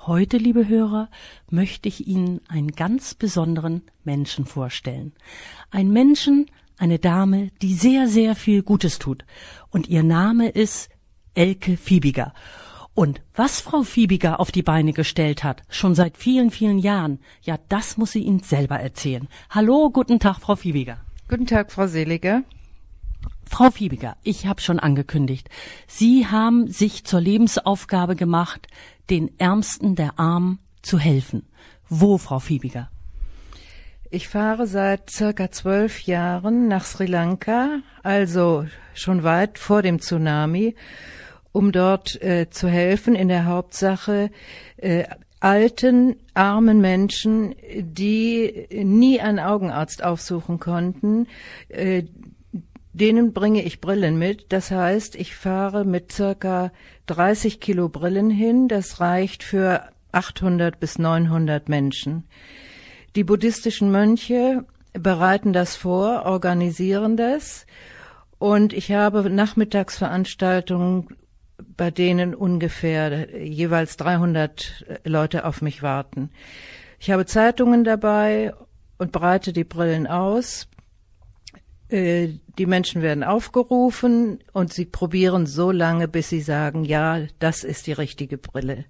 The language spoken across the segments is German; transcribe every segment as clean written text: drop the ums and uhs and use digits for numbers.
Heute, liebe Hörer, möchte ich Ihnen einen ganz besonderen Menschen vorstellen. Ein Menschen, eine Dame, die sehr, sehr viel Gutes tut. Und ihr Name ist Elke Fiebiger. Und was Frau Fiebiger auf die Beine gestellt hat, schon seit vielen, vielen Jahren, ja, das muss sie Ihnen selber erzählen. Hallo, guten Tag, Frau Fiebiger. Guten Tag, Frau Seliger. Frau Fiebiger, ich habe schon angekündigt, Sie haben sich zur Lebensaufgabe gemacht, den Ärmsten der Armen zu helfen. Wo, Frau Fiebiger? Ich fahre seit circa 12 Jahren nach Sri Lanka, also schon weit vor dem Tsunami, um dort zu helfen, in der Hauptsache alten, armen Menschen, die nie einen Augenarzt aufsuchen konnten. Denen bringe ich Brillen mit. Das heißt, ich fahre mit circa 30 Kilo Brillen hin. Das reicht für 800 bis 900 Menschen. Die buddhistischen Mönche bereiten das vor, organisieren das. Und ich habe Nachmittagsveranstaltungen, bei denen ungefähr jeweils 300 Leute auf mich warten. Ich habe Zeitungen dabei und breite die Brillen aus. Die Menschen werden aufgerufen und sie probieren so lange, bis sie sagen, ja, das ist die richtige Brille.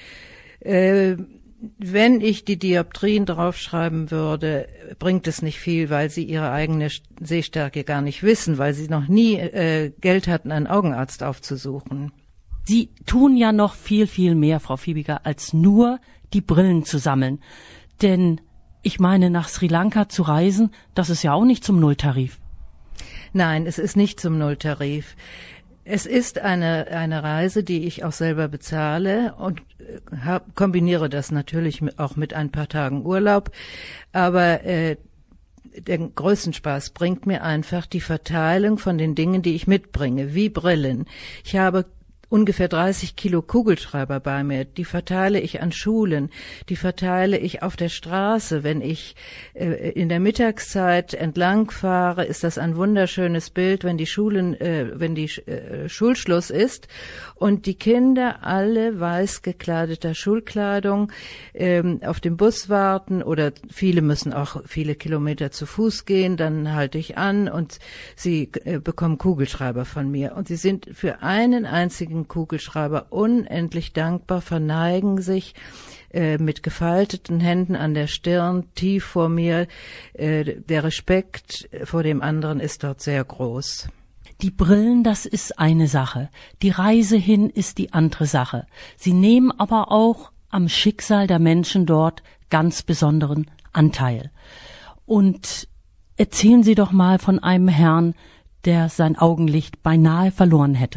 Wenn ich die Dioptrien draufschreiben würde, bringt es nicht viel, weil sie ihre eigene Sehstärke gar nicht wissen, weil sie noch nie Geld hatten, einen Augenarzt aufzusuchen. Sie tun ja noch viel, viel mehr, Frau Fiebiger, als nur die Brillen zu sammeln. Denn ich meine, nach Sri Lanka zu reisen, das ist ja auch nicht zum Nulltarif. Nein, es ist nicht zum Nulltarif. Es ist eine Reise, die ich auch selber bezahle und kombiniere das natürlich auch mit ein paar Tagen Urlaub. Aber den größten Spaß bringt mir einfach die Verteilung von den Dingen, die ich mitbringe, wie Brillen. Ich habe ungefähr 30 Kilo Kugelschreiber bei mir. Die verteile ich an Schulen, die verteile ich auf der Straße. Wenn ich in der Mittagszeit entlang fahre, ist das ein wunderschönes Bild, wenn die Schulschluss ist und die Kinder alle weiß gekleideter Schulkleidung auf dem Bus warten oder viele müssen auch viele Kilometer zu Fuß gehen, dann halte ich an und sie bekommen Kugelschreiber von mir und sie sind für einen einzigen Kugelschreiber unendlich dankbar, verneigen sich mit gefalteten Händen an der Stirn, tief vor mir. Der Respekt vor dem anderen ist dort sehr groß. Die Brillen, das ist eine Sache. Die Reise hin ist die andere Sache. Sie nehmen aber auch am Schicksal der Menschen dort ganz besonderen Anteil. Und erzählen Sie doch mal von einem Herrn, der sein Augenlicht beinahe verloren hätte.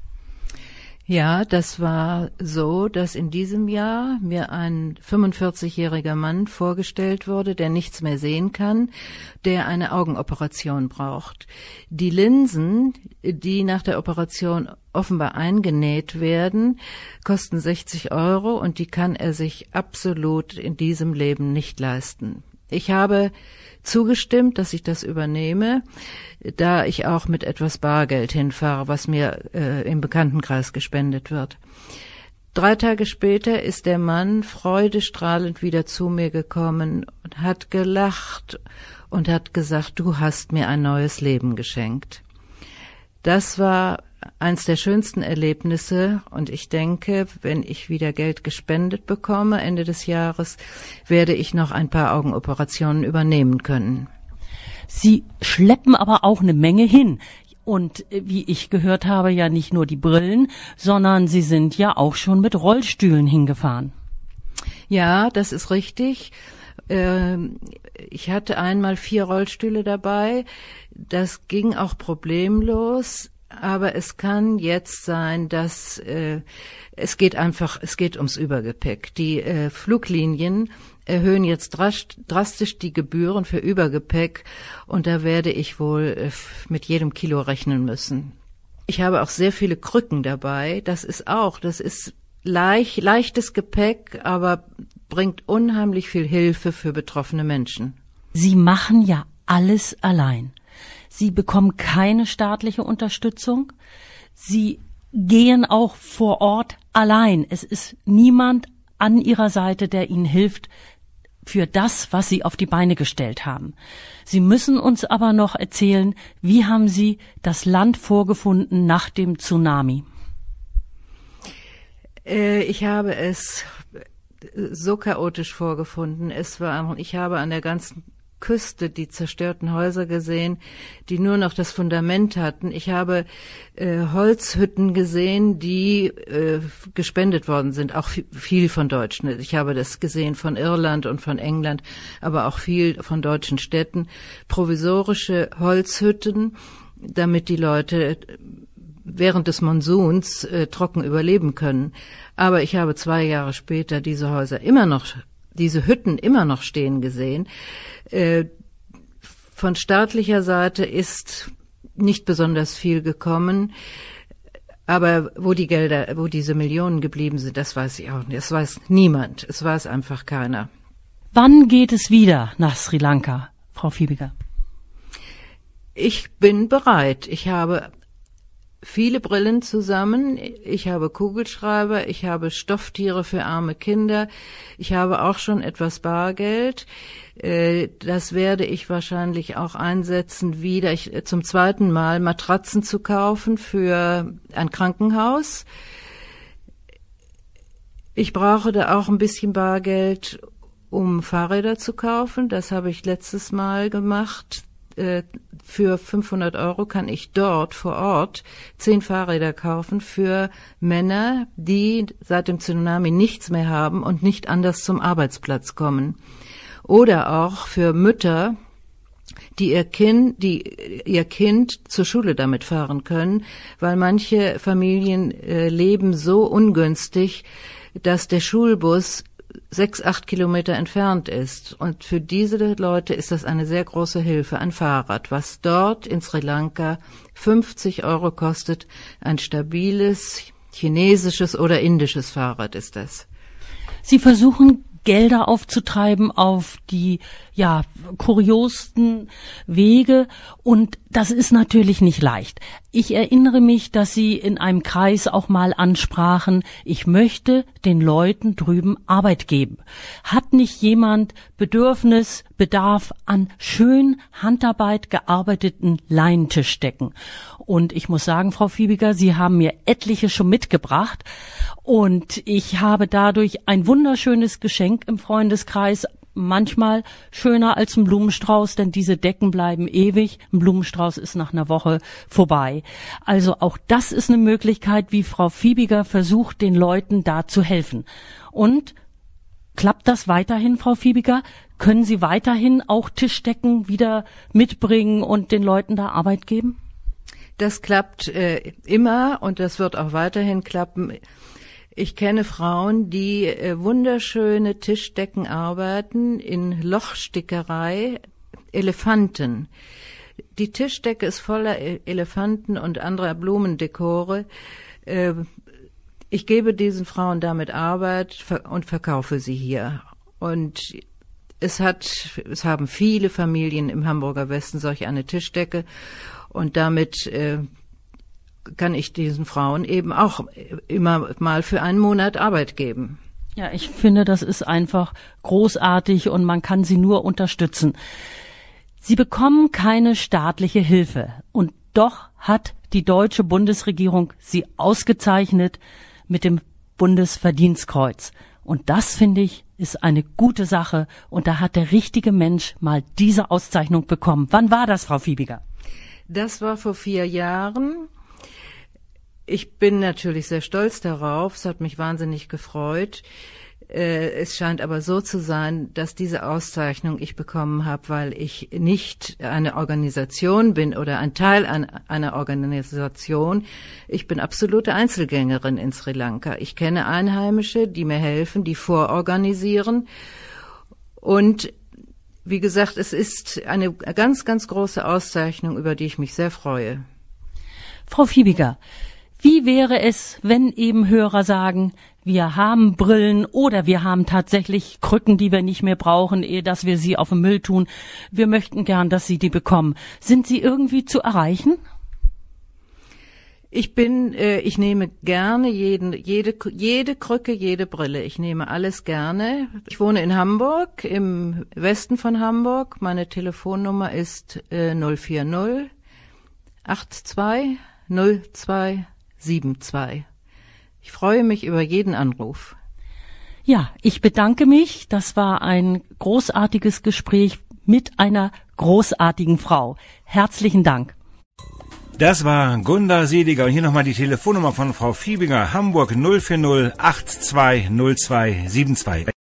Ja, das war so, dass in diesem Jahr mir ein 45-jähriger Mann vorgestellt wurde, der nichts mehr sehen kann, der eine Augenoperation braucht. Die Linsen, die nach der Operation offenbar eingenäht werden, kosten 60 € und die kann er sich absolut in diesem Leben nicht leisten. Ich habe zugestimmt, dass ich das übernehme, da ich auch mit etwas Bargeld hinfahre, was mir im Bekanntenkreis gespendet wird. 3 Tage später ist der Mann freudestrahlend wieder zu mir gekommen und hat gelacht und hat gesagt, du hast mir ein neues Leben geschenkt. Das war eins der schönsten Erlebnisse und ich denke, wenn ich wieder Geld gespendet bekomme Ende des Jahres, werde ich noch ein paar Augenoperationen übernehmen können. Sie schleppen aber auch eine Menge hin. Und wie ich gehört habe, ja nicht nur die Brillen, sondern Sie sind ja auch schon mit Rollstühlen hingefahren. Ja, das ist richtig. Ich hatte einmal 4 Rollstühle dabei. Das ging auch problemlos. Aber es kann jetzt sein, dass es geht ums Übergepäck. Die Fluglinien erhöhen jetzt drastisch die Gebühren für Übergepäck und da werde ich wohl mit jedem Kilo rechnen müssen. Ich habe auch sehr viele Krücken dabei. Das ist leichtes Gepäck, aber bringt unheimlich viel Hilfe für betroffene Menschen. Sie machen ja alles allein. Sie bekommen keine staatliche Unterstützung. Sie gehen auch vor Ort allein. Es ist niemand an Ihrer Seite, der Ihnen hilft für das, was Sie auf die Beine gestellt haben. Sie müssen uns aber noch erzählen, wie haben Sie das Land vorgefunden nach dem Tsunami? Ich habe es so chaotisch vorgefunden. Ich habe an der ganzen Küste die zerstörten Häuser gesehen, die nur noch das Fundament hatten. Ich habe Holzhütten gesehen, die gespendet worden sind, auch viel von Deutschen. Ich habe das gesehen von Irland und von England, aber auch viel von deutschen Städten. Provisorische Holzhütten, damit die Leute während des Monsuns trocken überleben können. Aber ich habe 2 Jahre später diese Hütten immer noch stehen gesehen. Von staatlicher Seite ist nicht besonders viel gekommen, aber wo diese Millionen geblieben sind, das weiß ich auch nicht. Das weiß niemand. Es weiß einfach keiner. Wann geht es wieder nach Sri Lanka, Frau Fiebiger? Ich bin bereit. Ich habe viele Brillen zusammen, ich habe Kugelschreiber, ich habe Stofftiere für arme Kinder, ich habe auch schon etwas Bargeld. Das werde ich wahrscheinlich auch einsetzen, wieder zum 2. Mal Matratzen zu kaufen für ein Krankenhaus. Ich brauche da auch ein bisschen Bargeld, um Fahrräder zu kaufen. Das habe ich letztes Mal gemacht. Für 500 € kann ich dort vor Ort 10 Fahrräder kaufen für Männer, die seit dem Tsunami nichts mehr haben und nicht anders zum Arbeitsplatz kommen. Oder auch für Mütter, die ihr Kind zur Schule damit fahren können, weil manche Familien leben so ungünstig, dass der Schulbus 6-8 Kilometer entfernt ist. Und für diese Leute ist das eine sehr große Hilfe, ein Fahrrad, was dort in Sri Lanka 50 € kostet. Ein stabiles chinesisches oder indisches Fahrrad ist das. Sie versuchen Gelder aufzutreiben auf die kuriosten Wege, und das ist natürlich nicht leicht. Ich erinnere mich, dass Sie in einem Kreis auch mal ansprachen, ich möchte den Leuten drüben Arbeit geben. Hat nicht jemand Bedarf an schön Handarbeit gearbeiteten Leinentischdecken? Und ich muss sagen, Frau Fiebiger, Sie haben mir etliche schon mitgebracht, und ich habe dadurch ein wunderschönes Geschenk im Freundeskreis, manchmal schöner als ein Blumenstrauß, denn diese Decken bleiben ewig. Ein Blumenstrauß ist nach einer Woche vorbei. Also auch das ist eine Möglichkeit, wie Frau Fiebiger versucht, den Leuten da zu helfen. Und klappt das weiterhin, Frau Fiebiger? Können Sie weiterhin auch Tischdecken wieder mitbringen und den Leuten da Arbeit geben? Das klappt immer, und das wird auch weiterhin klappen. Ich kenne Frauen, die wunderschöne Tischdecken arbeiten in Lochstickerei, Elefanten. Die Tischdecke ist voller Elefanten und anderer Blumendekore. Ich gebe diesen Frauen damit Arbeit und verkaufe sie hier. Und es haben viele Familien im Hamburger Westen solch eine Tischdecke, und damit kann ich diesen Frauen eben auch immer mal für einen Monat Arbeit geben. Ja, ich finde, das ist einfach großartig und man kann sie nur unterstützen. Sie bekommen keine staatliche Hilfe, und doch hat die deutsche Bundesregierung sie ausgezeichnet mit dem Bundesverdienstkreuz. Und das, finde ich, ist eine gute Sache, und da hat der richtige Mensch mal diese Auszeichnung bekommen. Wann war das, Frau Fiebiger? Das war vor 4 Jahren. Ich bin natürlich sehr stolz darauf. Es hat mich wahnsinnig gefreut. Es scheint aber so zu sein, dass diese Auszeichnung ich bekommen habe, weil ich nicht eine Organisation bin oder ein Teil einer Organisation. Ich bin absolute Einzelgängerin in Sri Lanka. Ich kenne Einheimische, die mir helfen, die vororganisieren. Und wie gesagt, es ist eine ganz, ganz große Auszeichnung, über die ich mich sehr freue. Frau Fiebiger, wie wäre es, wenn eben Hörer sagen, wir haben Brillen oder wir haben tatsächlich Krücken, die wir nicht mehr brauchen, ehe dass wir sie auf den Müll tun. Wir möchten gern, dass Sie die bekommen. Sind Sie irgendwie zu erreichen? Ich nehme gerne jede Krücke, jede Brille. Ich nehme alles gerne. Ich wohne in Hamburg, im Westen von Hamburg. Meine Telefonnummer ist 040 82 02 72. Ich freue mich über jeden Anruf. Ja, ich bedanke mich. Das war ein großartiges Gespräch mit einer großartigen Frau. Herzlichen Dank. Das war Gunda Seliger und hier nochmal die Telefonnummer von Frau Fiebinger, Hamburg 040 82 02 72.